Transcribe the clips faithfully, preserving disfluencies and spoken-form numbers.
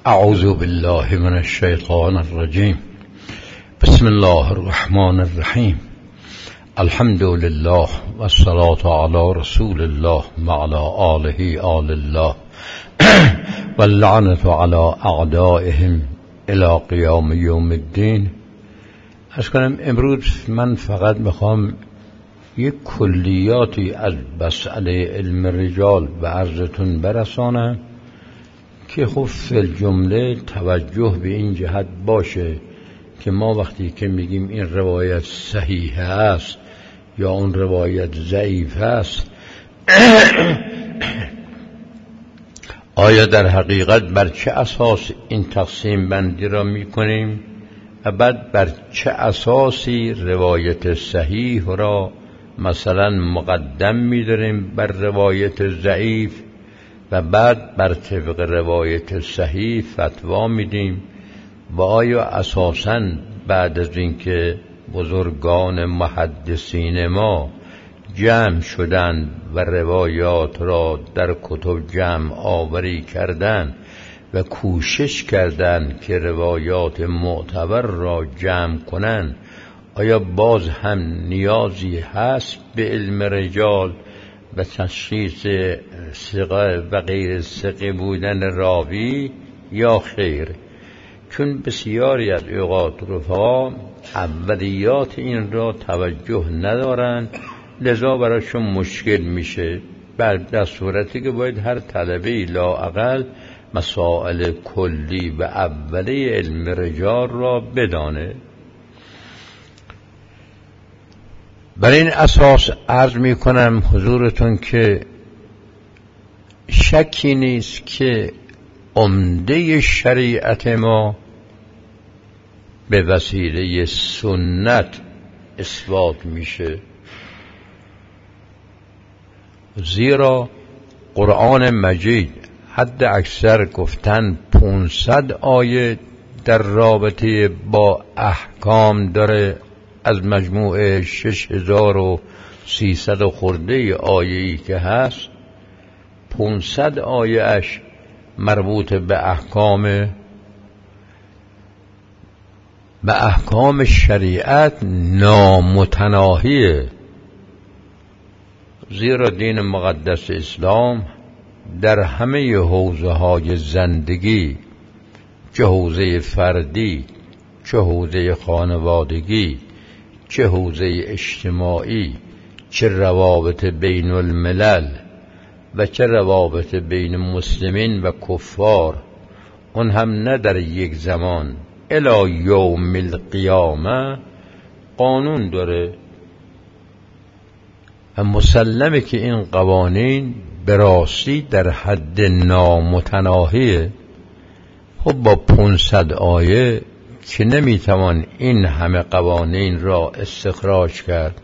اعوذ بالله من الشیطان الرجیم. بسم الله الرحمن الرحیم. الحمد لله والصلاة علی رسول الله وعلى آله آل الله واللعنة على اعدائهم الى قیام یوم الدین. از کنم امروز من فقط میخوام یک کلیاتی از مسئله علم رجال به عرضتون برسانم که خب فی الجمله توجه به این جهت باشه که ما وقتی که میگیم این روایت صحیح است یا اون روایت ضعیف است آیا در حقیقت بر چه اساس این تقسیم بندی را میکنیم و بعد بر چه اساسی روایت صحیح را مثلا مقدم می‌داریم بر روایت ضعیف و بعد بر طبق روایت صحیح فتوا میدیم و آیا اساساً بعد از اینکه بزرگان محدثین ما جمع شدند و روایات را در کتب جمع آوری کردند و کوشش کردند که روایات معتبر را جمع کنند، آیا باز هم نیازی هست به علم رجال و تشخیص ثقه و غیر ثقه بودن راوی یا خیر؟ چون بسیاری از اوقات رفقا اولیات این را توجه ندارند، لذا برایشون مشکل میشه. در صورتی که باید هر طلبه لااقل مسائل کلی و اولی علم رجال را بدانه. بر این اساس عرض می کنم حضورتون که شکی نیست که عمده شریعت ما به وسیله سنت اثبات میشه، زیرا قرآن مجید حد اکثر گفتن پانصد آیه در رابطه با احکام داره از مجموعه شش هزار و سیصد خورده آیه‌ای که هست. پانصد آیه اش مربوط به احکام به احکام شریعت نامتناهیه، زیرا دین مقدس اسلام در همه حوزه های زندگی، چه حوزه فردی، چه حوزه خانوادگی، چه حوزه اجتماعی، چه روابط بین الملل و چه روابط بین مسلمین و کفار، اون هم نه در یک زمان، الی یوم القیامه قانون داره و مسلمه که این قوانین به راستی در حد نامتناهیه. خب با پانصد آیه که نمیتوان این همه قوانین را استخراج کرد.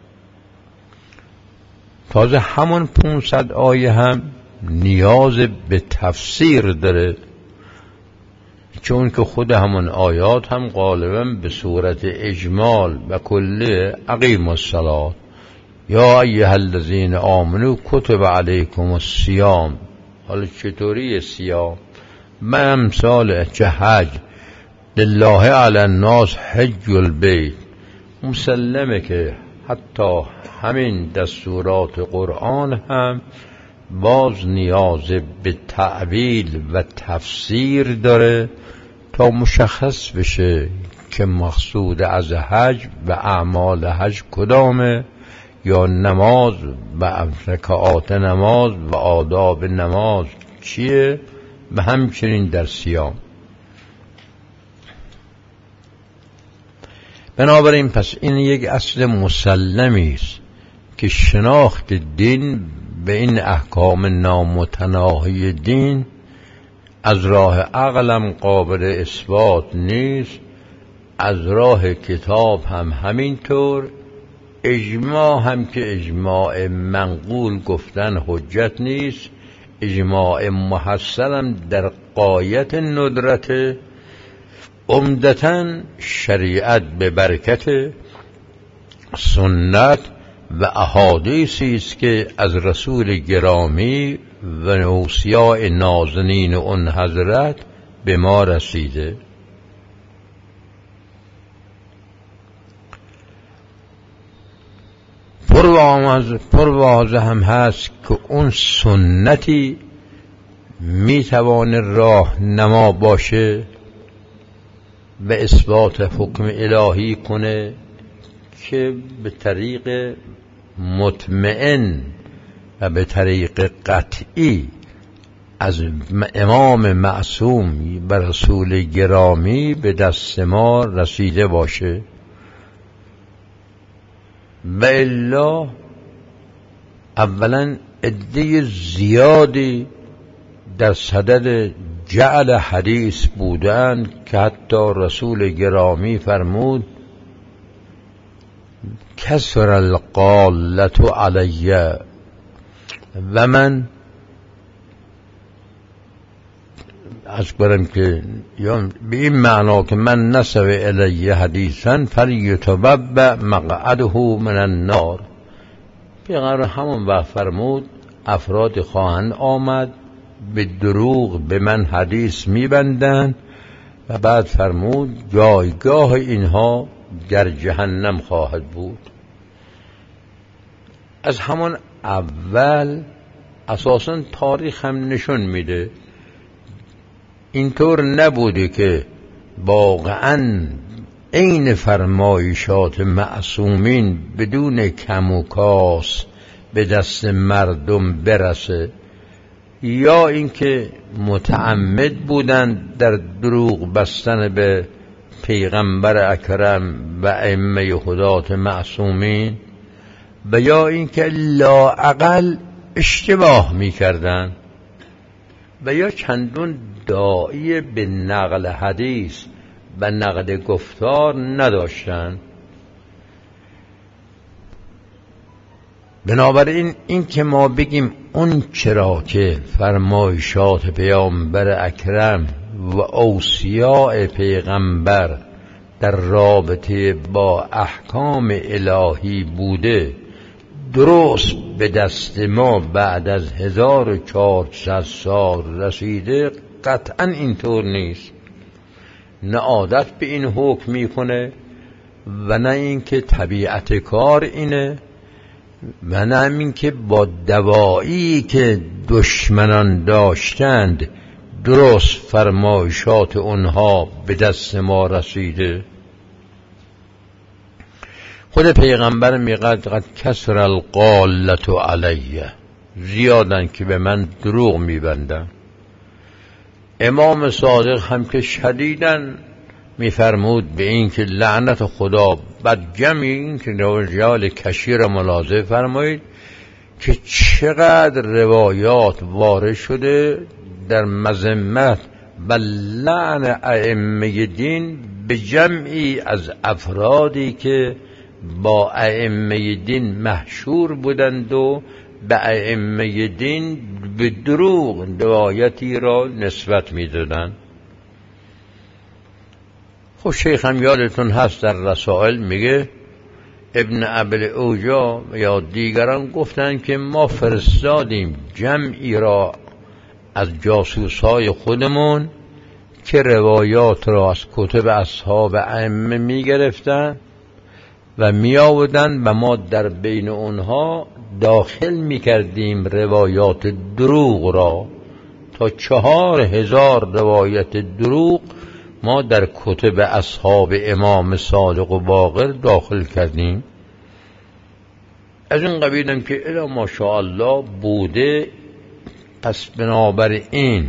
تازه همون پانصد آیه هم نیاز به تفسیر داره، چون که خود همون آیات هم غالبا به صورت اجمال و کلی اقیموا الصلاة یا ایها الذین آمنوا کتب علیکم الصیام. حالا چطوری صیام؟ من امثال چه حج، لله علی الناس حج البیت. مسلمه که حتی همین دستورات قرآن هم باز نیاز به تعویل و تفسیر داره تا مشخص بشه که مقصود از حج و اعمال حج کدامه، یا نماز و رکعات نماز و آداب نماز چیه، و همچنین در صیام. بنابراین پس این یک اصل مسلمی است که شناخت دین به این احکام نامتناهی دین از راه عقلم قابل اثبات نیست، از راه کتاب هم همینطور، اجماع هم که اجماع منقول گفتن حجت نیست، اجماع محصل هم در غایت ندرت. عمدتاً شریعت به برکت سنت و احادیثی است که از رسول گرامی و اوصیاء نازنین اون حضرت به ما رسیده. پرواضح هم هست که اون سنتی میتوانه راه نما باشه و اثبات حکم الهی کنه که به طریق مطمئن و به طریق قطعی از امام معصوم و رسول گرامی به دست ما رسیده باشه. و الا اولا عده زیادی در صدد جعل حدیث بودند که حتی رسول گرامی فرمود کسر القالت علی، و من از برم که به این معنا که من نسب الی حدیثا فلیتبوأ مقعده من النار. پیغمبر همون وقت فرمود افراد خواهند آمد به دروغ به من حدیث میبندند و بعد فرمود جایگاه اینها در جهنم خواهد بود. از همون اول اساساً تاریخ هم نشون میده اینطور نبوده که واقعاً عین فرمایشات معصومین بدون کم و کاس به دست مردم برسه، یا اینکه متعمد بودند در دروغ بستن به پیغمبر اکرم و ائمه هدات معصومین، و یا اینکه لااقل اشتباه میکردند و یا چندون داعی به نقل حدیث و نقل گفتار نداشتند. بنابراین این که ما بگیم اون چرا که فرمایشات پیامبر اکرم و اوصیاء پیغمبر در رابطه با احکام الهی بوده درست به دست ما بعد از هزار و چهارصد سال رسیده، قطعا اینطور نیست. نه عادت به این حکم میکنه و نه اینکه طبیعت کار اینه و نه این که با دوایی که دشمنان داشتند درست فرمایشات اونها به دست ما رسیده. خود پیغمبر میگه قد کسر القالت علیه، زیادن که به من دروغ میبندن. امام صادق هم که شدیدن میفرمود به این که لعنت خدا بر جمعی این که رجال کشیر ملاحظه فرمایید که چقدر روایات وارد شده در مذمت و لعن ائمه دین به جمعی از افرادی که با ائمه دین محشور بودند و به ائمه دین به دروغ روایتی را نسبت میدادند. خب شیخ هم یادتون هست در رسائل میگه ابن ابل اوجا یا دیگران گفتند که ما فرستادیم جمعی را از جاسوسای خودمون که روایات را از کتب اصحاب ائمه میگرفتن و می آوردن و ما در بین اونها داخل می کردیم روایات دروغ را. تا چهار هزار روایت دروغ ما در کتب اصحاب امام صادق و باقر داخل کردیم. از این قبیلم که الا ماشاءالله بوده. پس بنابراین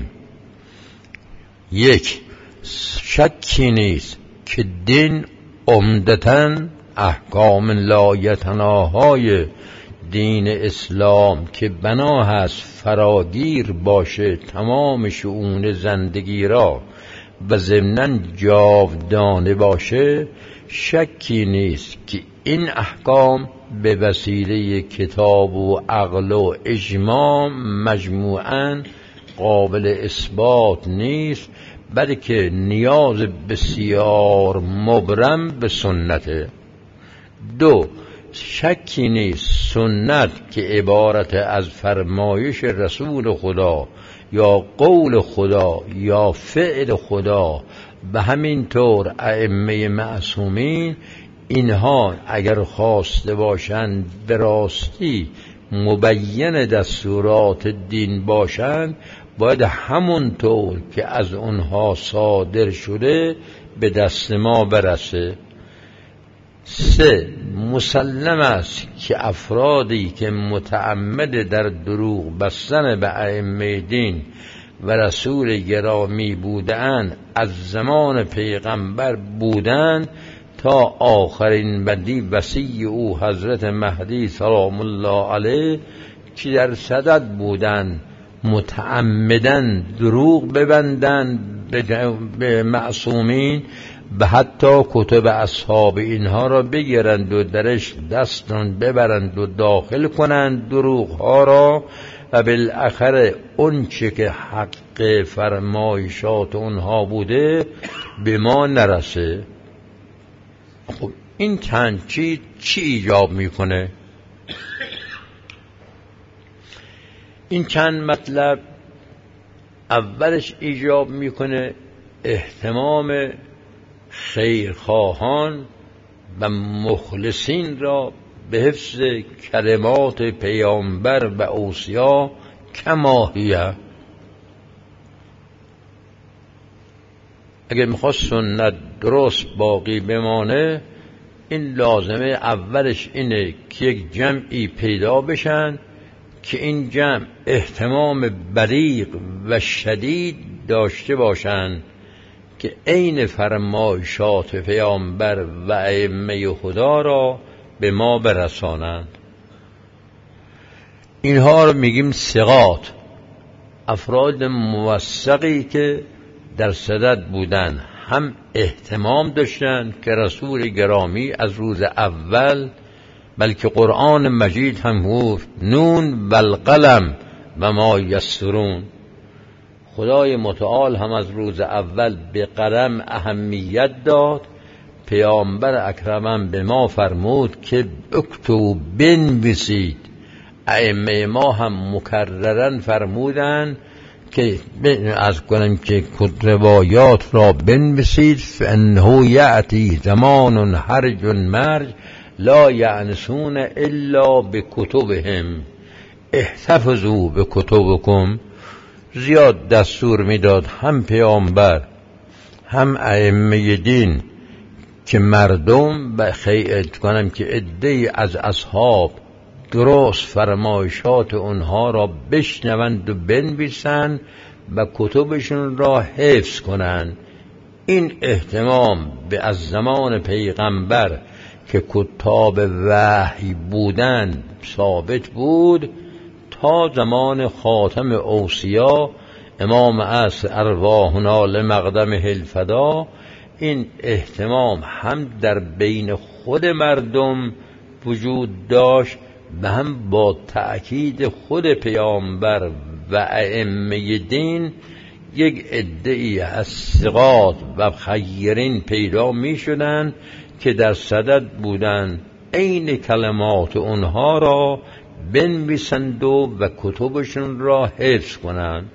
یک شکی نیست که دین عمدتاً احکام لایتناهای دین اسلام که بنا هست فراگیر باشه تمام شؤون زندگی را و ضمناً جاودانه باشه، شکی نیست که این احکام به وسیله کتاب و عقل و اجماع مجموعاً قابل اثبات نیست، بلکه نیاز بسیار مبرم به سنته. دو، شکی نیست سنت که عبارت از فرمایش رسول خدا یا قول خدا یا فعل خدا به همین طور ائمه معصومین، اینها اگر خواسته باشند به راستی مبین دستورات دین باشند، باید همون طور که از اونها صادر شده به دست ما برسه. سه، مسلم است که افرادی که متعمد در دروغ بستن به ائمه دین و رسول گرامی بودند از زمان پیغمبر بودند تا آخرین بدی وصی او حضرت مهدی سلام الله علیه که در صدد بودند متعمدن دروغ ببندند به معصومین و حتی کتب اصحاب اینها را بگیرند و درش دستان ببرند و داخل کنند دروغ ها را و بالاخره اون چه که حق فرمایشات اونها بوده به ما نرسه. خب این چند چیز چی ایجاب میکنه؟ این چند مطلب اولش ایجاب میکنه اهتمام خیرخواهان و مخلصین را به حفظ کلمات پیامبر و اوصیا کماهیه. اگه میخواد سنت درست باقی بمانه، این لازمه اولش اینه که یک جمعی پیدا بشن که این جمع اهتمام بلیغ و شدید داشته باشند که عین فرمایشات پیامبر و ائمه خدا را به ما برسانند. اینها رو میگیم ثقات، افراد موثقی که در صدد بودن، هم اهتمام داشتن که رسول گرامی از روز اول، بلکه قرآن مجید هم گفت نون والقلم و ما یسرون، خدای متعال هم از روز اول به قلم اهمیت داد. پیامبر اکرمم به ما فرمود که اکتبوا بنویسید. ائمه ما هم مکررن فرمودن که از کنم که روایات را بنویسید، فانه یأتی زمان هرج مرج لا یعنسون الا بکتبهم احتفظوا بکتبکم. زیاد دستور میداد هم پیامبر هم ائمه دین که مردم و خیعت کنم که عده‌ای از اصحاب درست فرمایشات اونها را بشنوند و بنویسند و کتبشون را حفظ کنند. این اهتمام به از زمان پیغمبر که کتاب وحی بودند ثابت بود تا زمان خاتم اوصیا امام عصر ارواحنا لمقدمه الفدا. این اهتمام هم در بین خود مردم وجود داشت و هم با تأکید خود پیامبر و ائمه دین یک عده‌ای از ثقات و خیرین پیدا می شدند که در صدد بودند عین کلمات اونها را بنویسند و, و کتبشون را حفظ کنند.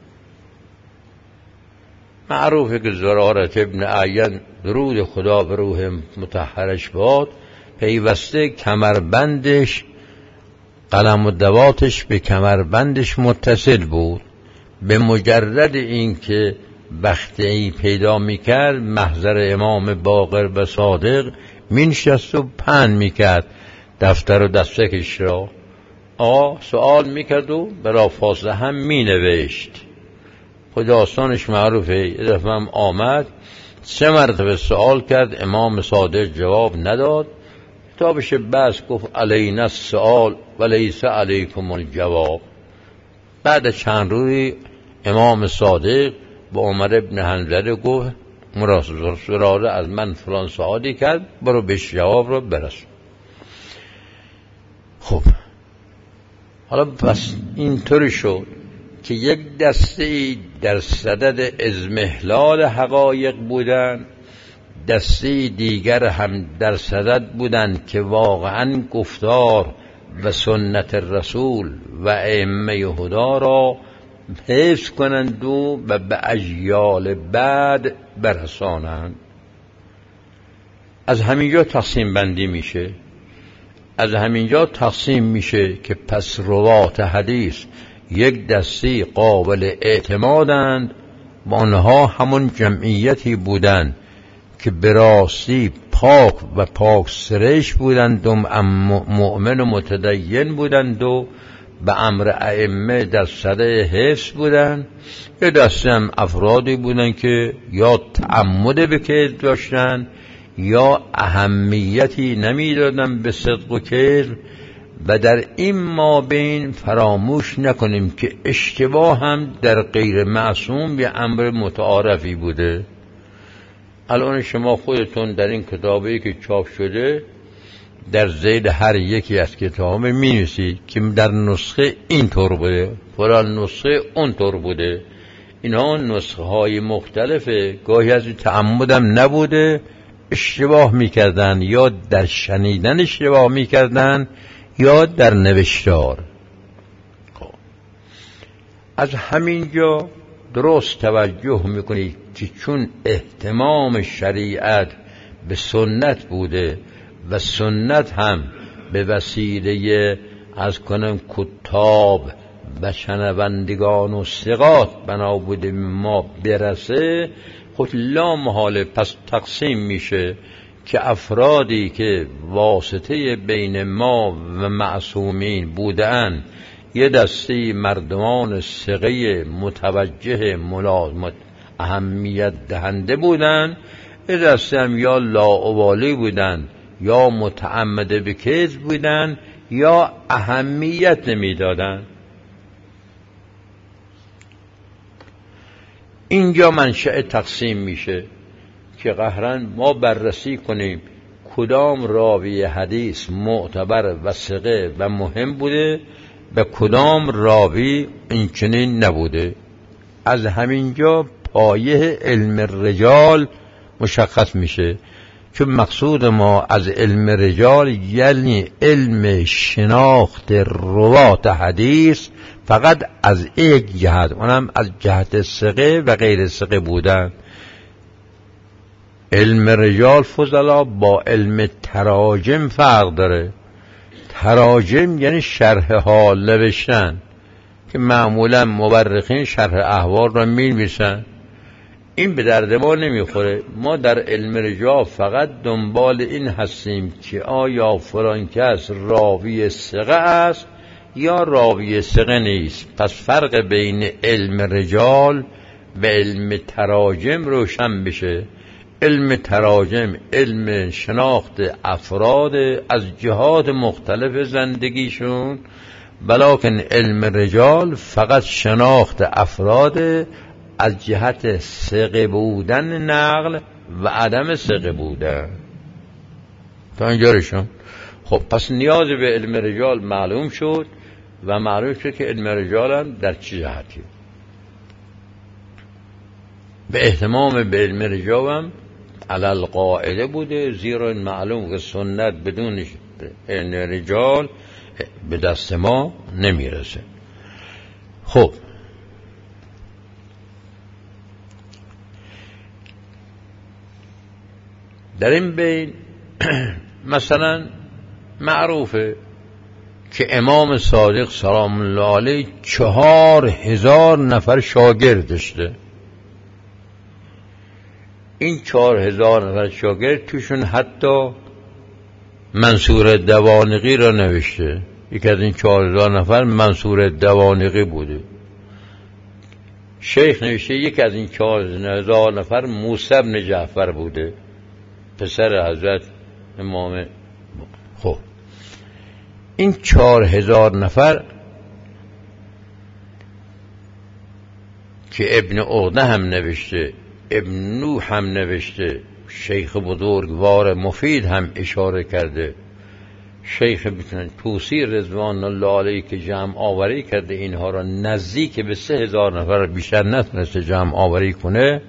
معروفه که زرارت ابن اعین درود خدا به روح مطهرش باد، پیوسته کمربندش قلم و دواتش به کمربندش متصل بود. به مجرد اینکه وقتی پیدا میکرد محضر امام باقر و صادق مینشست و پهن میکرد دفتر و دستکش را. آقا سوال میکرد و برا فاصله هم مینوشت. خود آسانش معروفه. یه دفعه هم آمد سه مرتبه سوال کرد، امام صادق جواب نداد. کتابش بس گفت علینا السؤال و لیس علیکم الجواب. بعد چند روزی امام صادق با عمر ابن حنظله گفت مراسل از من فلان سوالی کرد، برو بهش جواب رو برسون. خب حالا پس اینطوری شد که یک دسته در صدد اضمحلال حقایق بودن، دسته دیگر هم در صدد بودند که واقعا گفتار و سنت رسول و ائمه هدا را حفظ کنند و به اجیال بعد برسانند. از همینجا تقسیم بندی میشه، از همینجا تقسیم میشه که پس روات حدیث یک دستی قابل اعتمادند و آنها همون جمعیتی بودند که به راستی پاک و پاک سرش بودند و مؤمن و متدین بودند و به امر ائمه در صدر حفظ بودند. یه دسته هم افرادی بودند که یا تعمد به کذب داشتند یا اهمیتی نمیدادن به صدق و کذب. و در این مابین فراموش نکنیم که اشتباه هم در غیر معصوم یه امر متعارفی بوده. الان شما خودتون در این کتابی که چاپ شده در ذیل هر یکی از کتاب می نویسید که در نسخه این طور بوده، فلان نسخه اون طور بوده. اینها نسخه های مختلفه، گاهی از تعمدم نبوده، اشتباه میکردن یا در شنیدن اشتباه میکردن یا در نوشتار. از همینجا درست توجه میکنید که چون اهتمام شریعت به سنت بوده و سنت هم به وسیله از کنم کتاب و شنوندگان و ثقات بنا بوده ما برسه، خود لا محاله پس تقسیم میشه که افرادی که واسطه بین ما و معصومین بودند یه دسته مردمان ثقه متوجه ملازمت اهمیت دهنده بودند، یه دسته هم یا لاابالی بودند یا متعمد به کذب بودند یا اهمیت نمیدادند. اینجا منشأ تقسیم میشه که قهرن ما بررسی کنیم کدام راوی حدیث معتبر و ثقه و مهم بوده و کدام راوی اینچنین نبوده. از همینجا پایه علم رجال مشخص میشه، چون مقصود ما از علم رجال یعنی علم شناخت روات حدیث فقط از یک جهت، اونم از جهت ثقه و غیر ثقه بودن. علم رجال فضلا با علم تراجم فرق داره. تراجم یعنی شرح حال نوشتن که معمولا مورخین شرح احوال را می‌نویسن، این به درد ما نمیخوره. ما در علم رجال فقط دنبال این هستیم که آیا فلان کس راوی ثقه است یا راوی ثقه نیست. پس فرق بین علم رجال و علم تراجم روشن بشه. علم تراجم علم شناخت افراد از جهات مختلف زندگیشون، بلکن علم رجال فقط شناخت افراد از جهت ثقه بودن نقل و عدم ثقه بودن. تا اینجا رشون. خب پس نیاز به علم رجال معلوم شد و معلوم شد که علم رجال هم در چه جهتی. به اهتمام به علم رجال هم علل قاعده بوده، زیرا معلوم که سنت بدون علم رجال به دست ما نمیرسه. خب در این بین مثلا معروفه که امام صادق سلام الله علیه چهار هزار نفر شاگرد داشته. این چهار هزار نفر شاگرد توشون حتی منصور دوانقی را نوشته. یکی از این چهار هزار نفر منصور دوانقی بوده. شیخ نوشته یکی از این چهار هزار نفر موسی بن جعفر بوده، پسر حضرت امام. خب این چهار هزار نفر که ابن عقده هم نوشته، ابن نوح هم نوشته، شیخ بزرگوار مفید هم اشاره کرده، شیخ طوسی رضوان الله علیه که جمع آوری کرده اینها را نزدیک به سه هزار نفر بیشتر نتونسته جمع آوری کنه.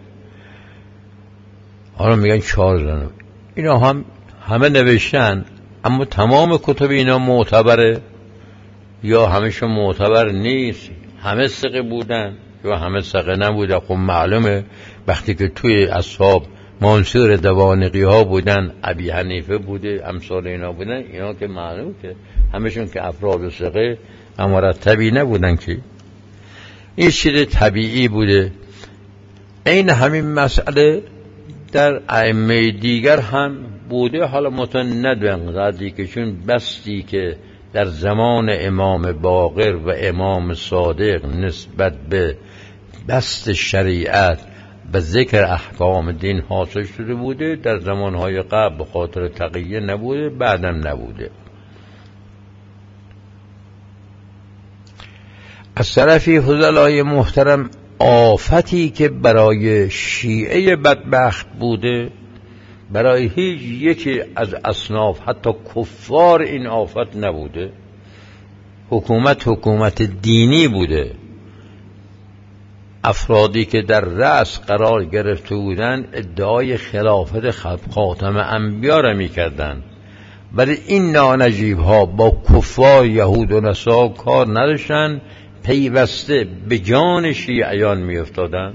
حالا میگن چهار هزار. اینا هم همه نوشتن، اما تمام کتب اینا معتبره یا همشون معتبر نیست. همه ثقه بودن یا همه ثقه نبودن؟ خب معلومه وقتی که توی اصحاب منصور دوانقی ها بودن، ابی حنیفه بوده، امثال اینا بودن، اینا که معلوم که همشون که افراد و ثقه و مرتبی نبودن که این چیز طبیعی بوده. این همین مسئله در ائمه دیگر هم بوده، حالا متن ندون قدری که چون بستی که در زمان امام باقر و امام صادق نسبت به بست شریعت به ذکر احکام دین حاصل شده بوده، در زمانهای قبل به خاطر تقیه نبوده، بعدم نبوده. از طرفی فضلای محترم آفتی که برای شیعه بدبخت بوده برای هیچ یکی از اصناف حتی کفار این آفت نبوده. حکومت حکومت دینی بوده، افرادی که در رأس قرار گرفته بودند ادعای خلافت خاتم انبیا را می‌کردند، ولی این نانجیب ها با کفار یهود و نصارا کار نداشتند، پیوسته به جان شیعیان می‌افتادند.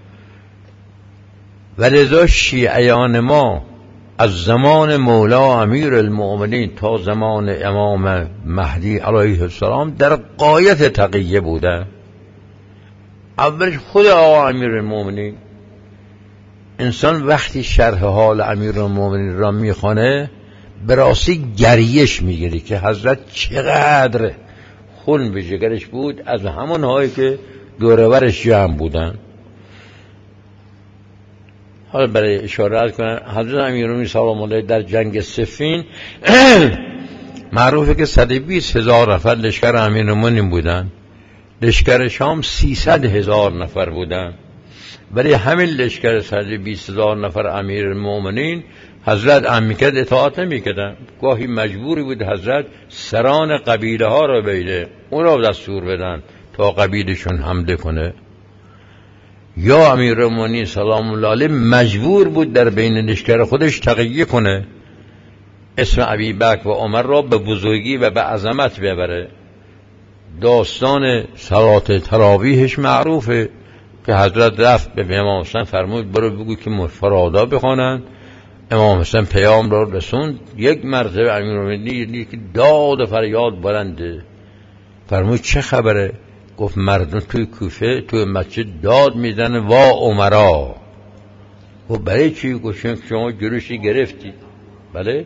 ولذا شیعیان ما از زمان مولا امیر المؤمنین تا زمان امام مهدی علیه السلام در غایت تقیه بودند. اولش خود آقا امیر المؤمنین، انسان وقتی شرح حال امیر المؤمنین را میخوانه به راستی گریش میگیری که حضرت چقدر خون به جگرش بود از همون هایی که دورورش جمع بودن. حالا برای اشاره کنم حضرت امیرالمومنین سلام الله در جنگ صفین معروفه که صد و بیست هزار نفر لشکر امیرالمومنین بودن، لشکر شام سیصد هزار نفر بودن، ولی همین لشکر صد و بیست هزار نفر امیرالمومنین حضرت امیکد اطاعت نمی‌کردن. گاهی مجبوری بود حضرت سران قبیله ها را بیده اون را دستور بدن تا قبیلشون حمله کنه، یا امیرالمومنین سلام الله علیه مجبور بود در بین لشکر خودش تقیه کنه، اسم ابی بکر و عمر را به بزرگی و به عظمت ببره. داستان صلات تراویحش معروفه که حضرت رفت به امام حسین فرمود برو بگو که مفرادا بخوانند. امام حسین پیام را رسوند، یک مرتبه امیرالمومنین که داد و فریاد بلنده، فرمود چه خبره؟ گفت مردم توی کوفه توی مسجد داد میزنه وا عمرا. و برای چی؟ گفتن شما جلوشی گرفتی. بله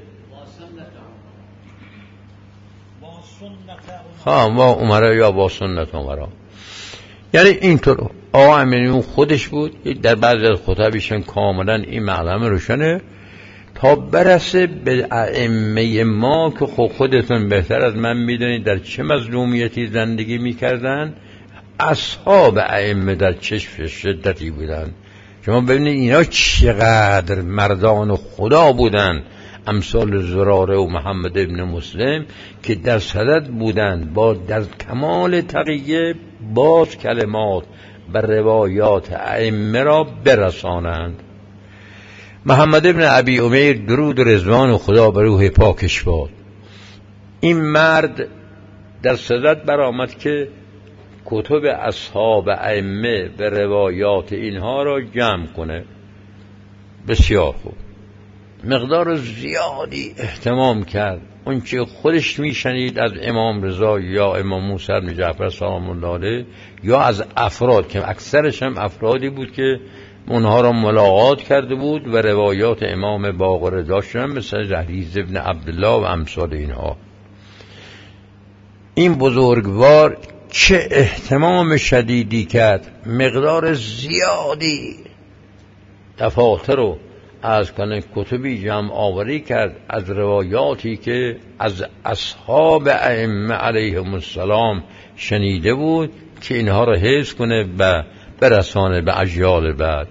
ها وا عمرا یا با سنت عمرا. یعنی اینطور آقا امیرالمومنین خودش بود. در بعضی از خطبشون کاملا این معلومه روشنه تا برسه به ائمه ما که خود خودتون بهتر از من میدونید در چه مظلومیتی زندگی میکردن. اصحاب ائمه در چه شدتی بودن. شما ببینید اینا چقدر مردان خدا بودن، امثال زراره و محمد ابن مسلم که در صدد بودند با در کمال تقیه باز کلمات و روایات ائمه را برسانند. محمد ابن ابی امیر درود و رضوان خدا بر روح پاکش باد، این مرد در صدد برآمد که کتب اصحاب ائمه و روایات اینها را جمع کنه. بسیار خوب، مقدار زیادی اهتمام کرد. اون چه خودش میشنید از امام رضا یا امام موسی بن جعفر سلام الله علیه یا از افراد که اکثرش هم افرادی بود که اونها را ملاقات کرده بود و روایات امام باقر داشتن مثل حدیث ابن عبدالله و امثال اینها. این بزرگوار چه اهتمام شدیدی کرد، مقدار زیادی دفاتر رو از کنه کتبی جمع آوری کرد از روایاتی که از اصحاب ائمه علیهم السلام شنیده بود که اینها رو حفظ کنه و برسانه به اجیال بعد.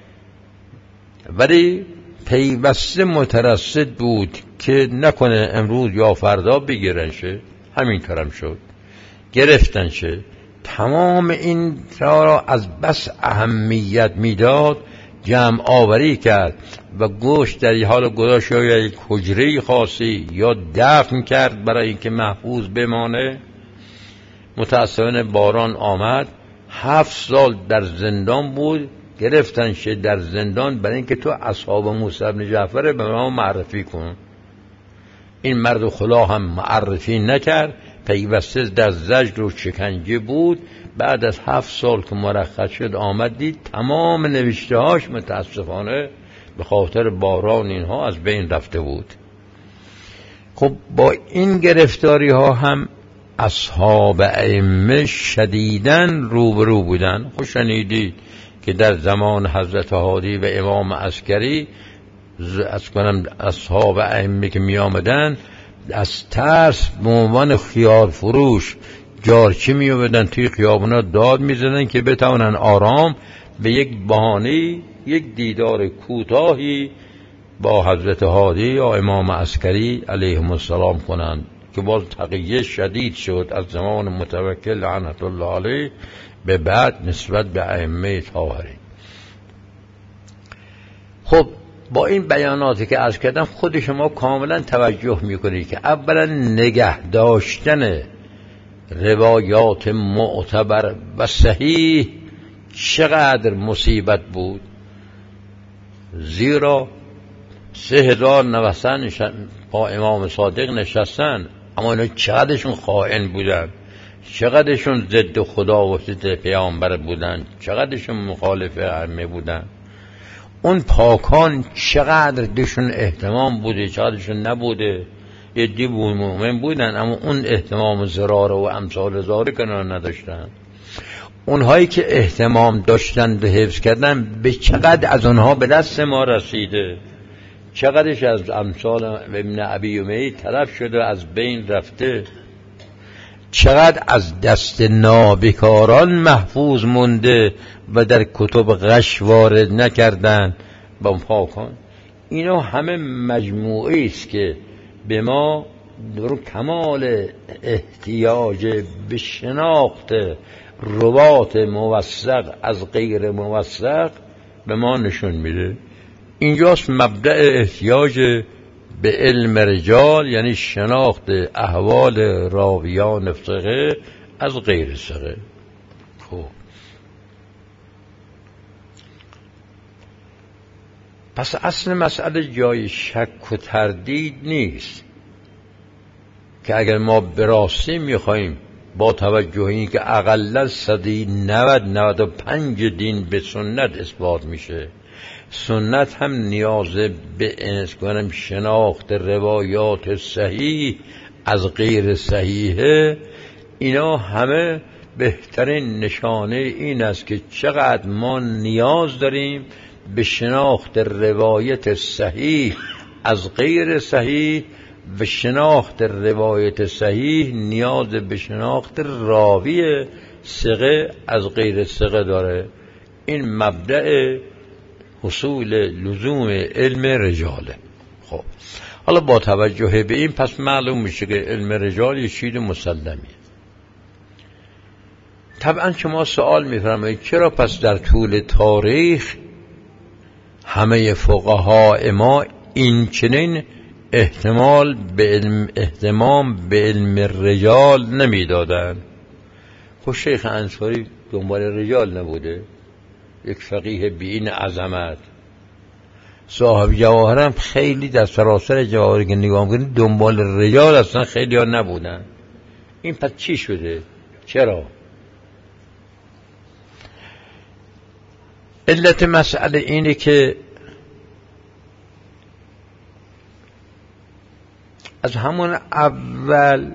ولی پیوسته مترصد بود که نکنه امروز یا فردا بگیرنشه. همینطورم شد، گرفتنشه. تمام این را از بس اهمیت میداد جمع آوری کرد و گوشت در حال گذاشت یا یک حجره خاصی یا دفن کرد برای اینکه محفوظ بمانه. متاسفانه باران آمد، هفت سال در زندان بود، گرفتنش در زندان برای اینکه تو اصحاب موسی بن جعفر به ما معرفی کن. این مرد خلا هم معرفی نکرد، پیوسته در زجر و شکنجه بود. بعد از هفت سال که مرخص شد آمد دید تمام نوشته هاش متاسفانه به خاطر باران اینها از بین رفته بود. خب با این گرفتاری ها هم اصحاب ائمه شدیداً روبرو بودن. خوش شنیدید که در زمان حضرت هادی و امام عسکری از کنم اصحاب ائمه که می آمدن از ترس به عنوان خیار فروش جارچی می آمدن توی خیابونا داد می زدن که بتوانن آرام به یک بهانه یک دیدار کوتاهی با حضرت هادی یا امام عسکری علیهم السلام کنند، که باز تقیه شدید شد از زمان متوکل لعنت الله علیه به بعد نسبت به ائمه طاهرین. خب با این بیاناتی که عرض کردم خود شما کاملا توجه میکنید که اولا نگه داشتن روایات معتبر و صحیح چقدر مصیبت بود، زیرا سه هزار نوستن با امام صادق نشستن، اما اینا چقدرشون خائن بودن، چقدرشون ضد خدا و ضد پیامبر بودن، چقدرشون مخالف ائمه بودن. اون پاکان چقدر دشون اهتمام بوده، چقدرشون نبوده. یه دی مؤمن بودن اما اون اهتمام زراره و امثال زاره کنار نداشتن. اونهایی که اهتمام داشتن به حفظ کردن به چقدر از اونها به دست ما رسیده، چقدرش از امثال ابن ابی امیه طرف شده از بین رفته، چقدر از دست نابکاران محفوظ مونده و در کتب غش وارد نکردن با پاکان. اینا همه مجموعی است که به ما در کمال احتیاج به شناخت روات موثق از غیر موثق به ما نشون میده. اینجاست مبدأ احتیاج به علم رجال، یعنی شناخت احوال راویان ثقه از غیر ثقه. خب پس اصل مسئله جای شک و تردید نیست که اگر ما به راستی میخوایم با توجه این که اقل صدی نود نود و پنج دین به سنت اثبات میشه، سنت هم نیاز به کنم شناخت روایات صحیح از غیر صحیحه. اینا همه بهترین نشانه این است که چقدر ما نیاز داریم به شناخت روایت صحیح از غیر صحیح و شناخت روایت صحیح نیاز به شناخت راوی ثقه از غیر ثقه داره. این مبدأ حصول لزوم علم رجاله. خب حالا با توجه به این پس معلوم میشه که علم رجال یه چیز مسلمیه. طبعا شما سوال میفرمایید چرا پس در طول تاریخ همه فقها ما این چنین احتمال به علم اهتمام به علم رجال نمیدادن؟ خب شیخ انصاری دنبال رجال نبوده؟ یک فقیه بی این عظمت صاحب جواهر هم خیلی در سراسر جواهر که نگاه کنید دنبال رجال اصلا خیلی ها نبودن. این پس چی شده؟ چرا؟ علت مسئله اینه که از همون اول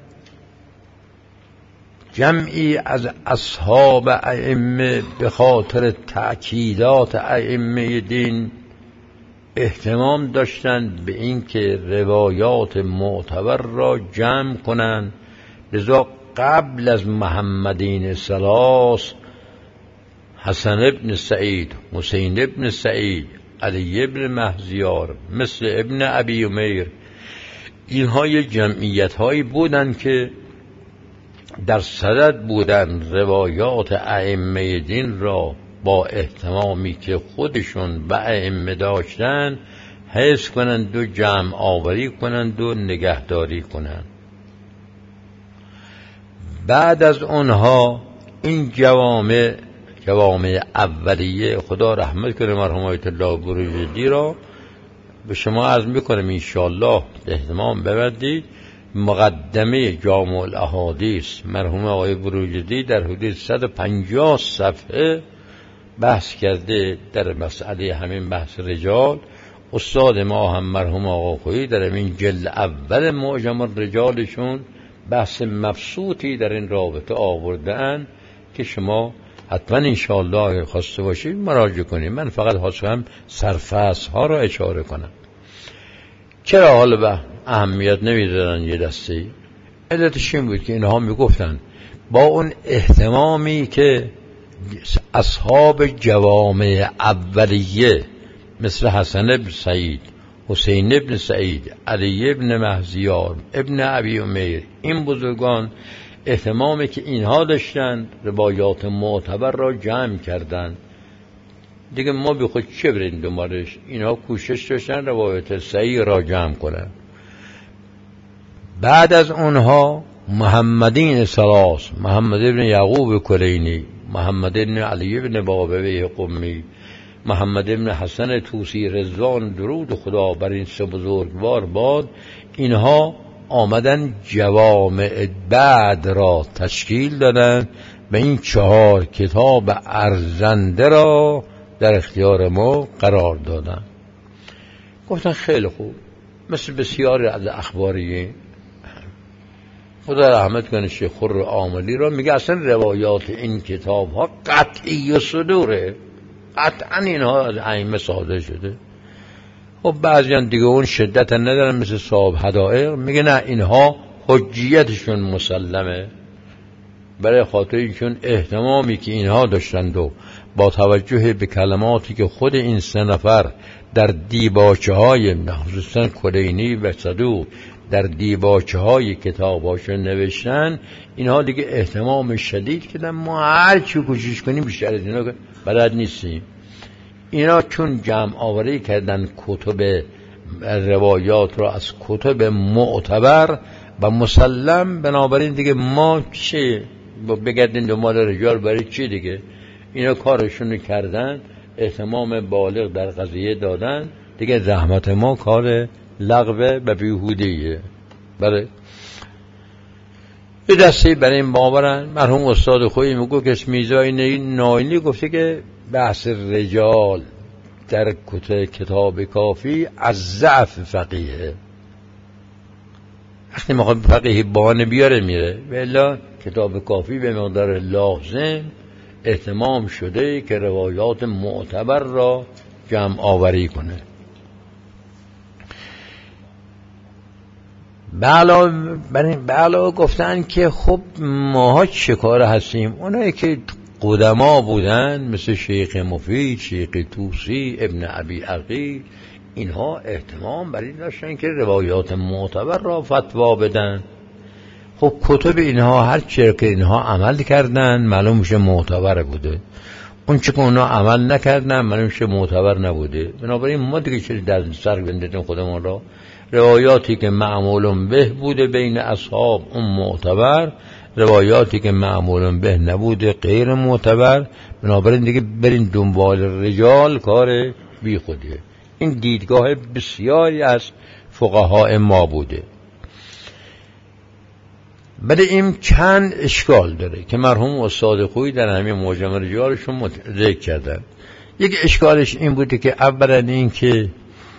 جمعی از اصحاب ائمه به خاطر تأکیدات ائمه دین اهتمام داشتند به اینکه روایات معتبر را جمع کنند. لذا قبل از محمدین ثلاث، حسن ابن سعید، حسین ابن سعید، علی ابن مهزیار، مثل ابن ابی امیر، اینها یه جمعیت هایی بودند که در صدد بودن روایات ائمه دین را با اهتمامی که خودشون به ائمه داشتن حفظ کنند و جمع آوری کنند و نگهداری کنند. بعد از اونها این جوامع جوامع اولیه، خدا رحمت کنه مرحوم آیت الله بروجردی را به شما عرض میکنم انشاءالله اهتمام ببندید. مقدمه جامع الاحادیث مرحوم آقای بروجردی در حدود صد و پنجاه صفحه بحث کرده در مسئله همین بحث رجال. استاد ما هم مرحوم آقا خویی در این جلد اول معجم الرجالشون بحث مبسوطی در این رابطه آوردن که شما حتما انشاءالله خواسته باشید مراجعه کنید. من فقط خواستم سرفصل ها را اشاره کنم. چرا حالا به اهمیت نمیدادن یه دستی؟ علتش این بود که اینها میگفتن با اون اهتمامی که اصحاب جوامع اولیه مثل حسن ابن سعید، حسین ابن سعید، علی ابن مهزیار، ابن ابی امیر، این بزرگان اهتمامی که اینها داشتن روایات معتبر را جمع کردن دیگه ما بی خود چه بریم دنبالش؟ اینها کوشش داشتن روایت صحیح را جمع کنن. بعد از اونها محمدین سلاس، محمد ابن یعقوب کلینی، محمد ابن علی ابن بابوی قمی، محمد ابن حسن توسی رضوان درود خدا بر این سه بزرگوار باد، اینها آمدن جوامع بعد را تشکیل دادن و این چهار کتاب ارزنده را در اختیار ما قرار دادن. گفتن خیلی خوب، مثل بسیاری از اخباریه خدا رحمت کنه شیخ خر عاملی را میگه اصلا روایات این کتاب ها قطعی و صدوره، قطعا اینها از ائمه صادر شده. خب بعضیان دیگه اون شدت ندارن مثل صاحب حدائق، میگه نه اینها حجیتشون مسلمه. برای خاطر اینشون اهتمامی که اینها داشتند و با توجه به کلماتی که خود این سه نفر در دیباچه های خصوصا کلینی و صدوق در دیباچه های کتاباشون نوشتن، اینها دیگه اهتمام شدید کردن. ما هر چی کوشش کنیم بیشتر از اینا بلد نیستیم. اینا چون جمع آوری کردن کتب روایات را از کتب معتبر و مسلم، بنابراین دیگه ما چه بگردیم دنبال رجال برای چی دیگه؟ اینا کارشون کردن، اهتمام بالغ در قضیه دادن، دیگه زحمت ما کار لغوه و بیهودیه. بله یه دسته برای این باورن. مرحوم استاد خویی میگو که میزای ناینی گفته که بحث رجال در کتاب کافی از ضعف فقیه. وقتی مخواد فقیه بانه بیاره میره، ولی کتاب کافی به مقدار لازم اهتمام شده که روایات معتبر را جمع آوری کنه. به علاوه گفتن که خب ماها چه کار هستیم؟ اونایی که قدما بودن مثل شیخ مفید، شیخ توسی، ابن ابی عقیل، اینها اهتمام بر این داشتن که روایات معتبر را فتوا بدن. خب کتب اینها هر چه که اینها عمل کردن معلوم میشه معتبر بوده، اون چه که اونها عمل نکردن معلوم میشه معتبر نبوده. بنابراین ما دیگه چیزی در سر بندازیم خودمون را، روایاتی که معمول به بوده بین اصحاب اون معتبر، روایاتی که معمول به نبوده غیر معتبر. بنابراین دیگه برین دنبال رجال کار بی خودیه. این دیدگاه بسیاری از فقهای ما بوده. بله این چند اشکال داره که مرحوم استاد خویی در همین معجم رجالشون ذکر کردن. یک اشکالش این بوده که اولا این که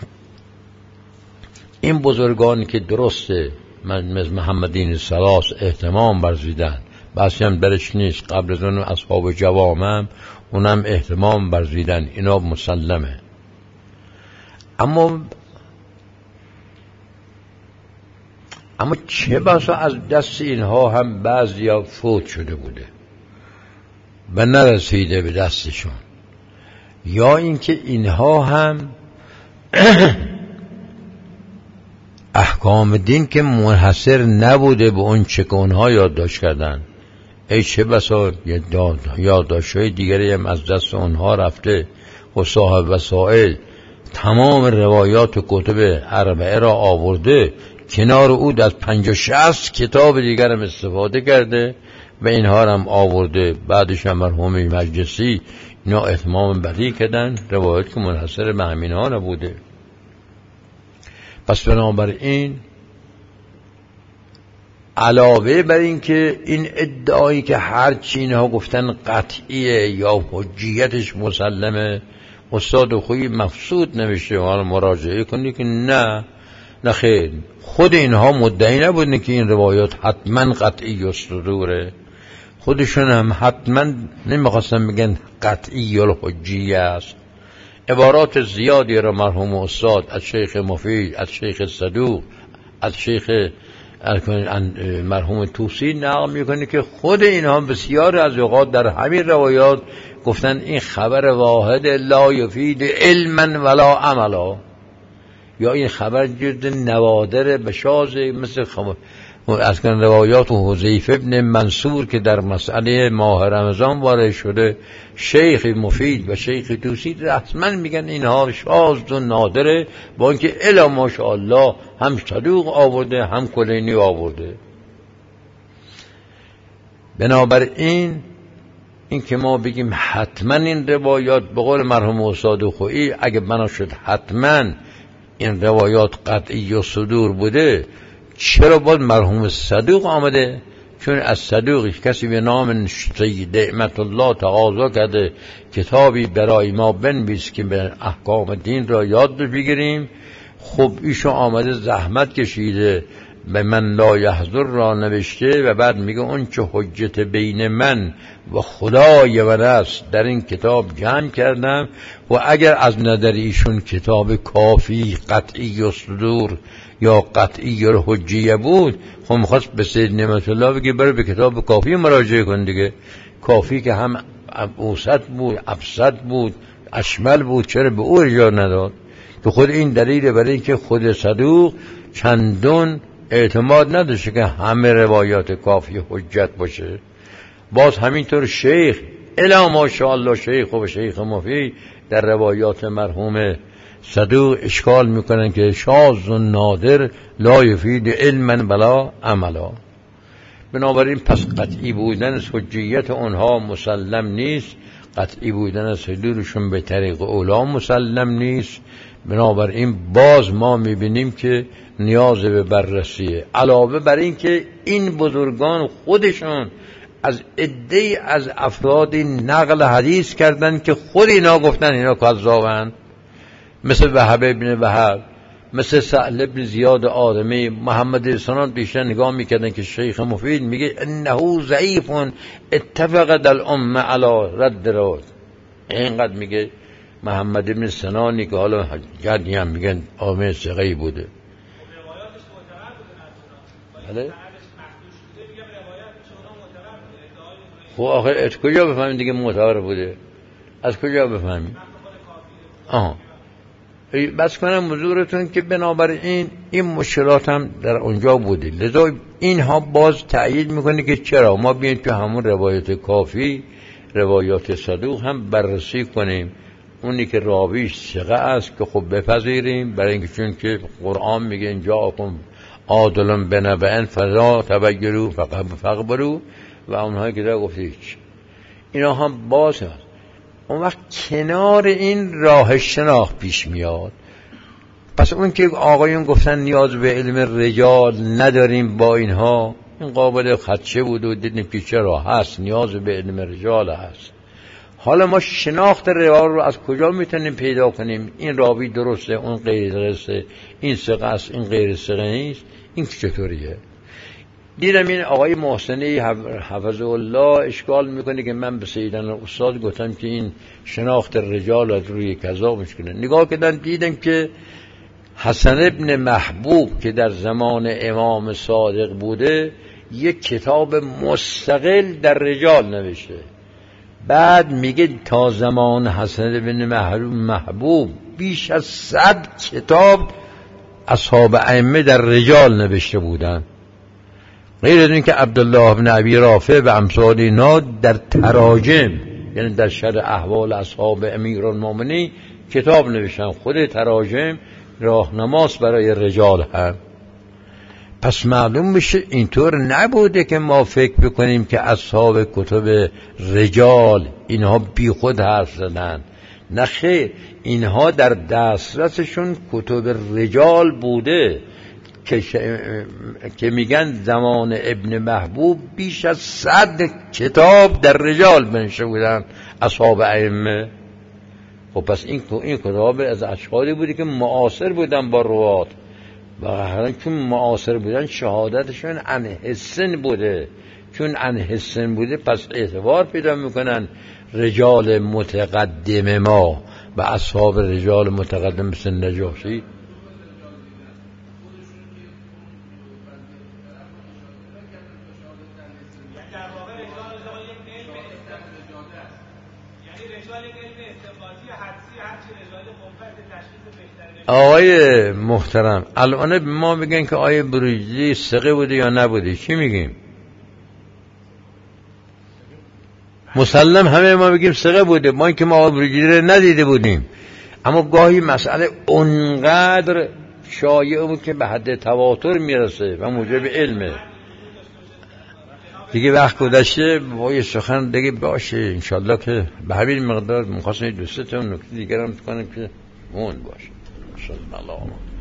این بزرگان که درسته مثل محمدین سلاس اهتمام برزیدن، بحثی هم برش نیست، قبل از اون اصحاب جوامع هم اونم اهتمام برزیدن، اینا مسلمه. اما اما چه بسا از دست اینها هم بعضیا فوت شده بوده و نرسیده به دستشون، یا اینکه اینها هم احکام دین که منحصر نبوده به اون چه که اونها یادداشت کردن، ای چه بسا یادداشت‌های دیگری هم از دست اونها رفته و صاحب وسائل تمام روایات و کتب اربعه را آورده، کنار او از پنجاه شصت کتاب دیگر هم استفاده کرده و اینها هم آورده. بعدش هم مرحوم مجلسی اینا اتمام بدی کردن، روایت که منحصر به همین ها نبوده. پس بنابراین علاوه بر این که این ادعایی که هر چی اینها گفتن قطعیه یا حجیتش مسلمه، استاد خویی مفسود نوشته، حالا مراجعه کنی که نه نه خیر، خود اینها مدعی نبودن که این روایات حتما قطعی و صدوره، خودشون هم حتما نمیخواستن بگن قطعی یا حجیه است. عبارات زیادی را مرحوم استاد از شیخ مفید، از شیخ صدوق، از شیخ مرحوم توسی نقل میکنه که خود اینها بسیار از اوقات در همین روایات گفتن این خبر واحد لا یفید علما ولا عملا، یا این خبر جد نوادر بشاز مثل خبر از کن روایات و حذیفه ابن منصور که در مسئله ماه رمضان وارد شده، شیخ مفید و شیخ توسی رسما میگن اینها شاذ و نادره، با اینکه الا ماشاءالله هم صدوق آورده هم کلینی آورده. بنابراین این که ما بگیم حتما این روایات به قول مرحوم استاد خویی اگه بنا شد حتما این روایات قطعی و صدور بوده، چرا باید مرحوم صدوق آمده؟ چون از صدوق کسی به نام سید نعمت الله تقاضا کرده کتابی برای ما بنویس که به احکام دین را یاد بگیریم. خب ایشو آمده زحمت کشیده به من لا یحضر را نوشته و بعد میگه اون چه حجت بین من و خدای و است در این کتاب جمع کردم، و اگر از نظر ایشون کتاب کافی قطعی و صدور یا قطعی و حجیه بود، خب میخواست به سید نعمت الله بگه برای به کتاب کافی مراجعه کن دیگه. کافی که هم اوسط بود، ابسط بود، اشمل بود، چرا به او ارجاع نداد؟ که خود این دلیل برای اینکه خود صدوق چندون اعتماد نداشته که همه روایات کافی حجت باشه. باز همینطور شیخ الا ماشاءالله شیخ و شیخ مفید در روایات مرحوم صدوق اشکال میکنن که شاذ و نادر لا یفید علما ولا عملا. بنابراین پس قطعی بودن از حجیت اونها مسلم نیست، قطعی بودن از صدورشون به طریق اولا مسلم نیست. بنابراین باز ما میبینیم که نیاز به بررسیه. علاوه بر این که این بزرگان خودشون از عده‌ای از افرادی نقل حدیث کردن که خود اینا گفتن اینا کذابن، مثل وهب ابن وهب، مثل سهل ابن زیاد آدمی. محمد رسانات بیشتر نگاه میکردن که شیخ مفید میگه انه ضعیف اتفقت الامه علی رد رد، اینقدر میگه محمد ابن سنانی که حالا جدی هم میگن آمه ثقه‌ای بوده. بله خب آخر از کجا بفهمیم دیگه معتبر بوده؟ از کجا بفهمیم؟ آها بس کنم حضورتون که بنابراین این مشکلات هم در اونجا بوده. لذا اینها باز تأیید میکنه که چرا ما بیاییم تو همون روایت کافی روایات صدوق هم بررسی کنیم، اونی که راویش ثقه است که خب بپذیریم، برای اینکه چون که قرآن میگه اینجا عادل بنبأ فلا تبیروا فاقبلوا و اونهایی که در گفته هیچ، اینا هم باز هست. اون وقت کنار این راه شناخت پیش میاد. پس اون که آقایون گفتن نیاز به علم رجال نداریم با اینها، این قابل خدشه بود و دیدیم که چرا هست، نیاز به علم رجال هست. حالا ما شناخت روال رو از کجا میتونیم پیدا کنیم؟ این راوی درسته، اون غیر درسته، این ثقه است، این غیر ثقه نیست، این چطوریه؟ دیدم این آقای محسنی حفظه الله اشکال میکنه که من به سیدن استاد گفتم که این شناخت رجال از روی کذاب میشکنه. نگاه کردن دیدم که حسن ابن محبوب که در زمان امام صادق بوده یک کتاب مستقل در رجال نوشته. بعد میگه تا زمان حسن ابن محبوب بیش از صد کتاب اصحاب ائمه در رجال نوشته بودن، غیر از این که عبدالله بن ابی رافع و امثال اینا در تراجم، یعنی در شرح احوال اصحاب امیرالمومنین کتاب نوشتن. خود تراجم راهنماست برای رجال هم. پس معلوم میشه اینطور نبوده که ما فکر بکنیم که اصحاب کتب رجال اینها بی خود حرف زدن. نه خیر، اینها در دسترسشون کتب رجال بوده که, ش... که میگن زمان ابن محبوب بیش از صد کتاب در رجال بنوشته بودن اصحاب ائمه. خب پس این این کتاب از اشخاصی بوده که معاصر بودن با روات و هر چون معاصر بودن شهادتشون عن حسن بوده. چون عن حسن بوده پس اعتبار پیدا میکنن رجال متقدم ما و اصحاب رجال متقدم مثل نجاشی. آقای محترم الان ما میگن که آیه بروجردی ثقه بوده یا نبوده، چی میگیم؟ مسلم همه ما میگیم ثقه بوده، ما اینکه ما آیه بروجردی رو ندیده بودیم، اما گاهی مسئله اونقدر شایع بود که به حد تواتر میرسه و موجب علمه. دیگه وقت گذشته با یه سخن دیگه باشه انشالله که به همین مقدار میخواستم دوستتون نکته دیگر هم کنم که مون باشه. صلی الله علیه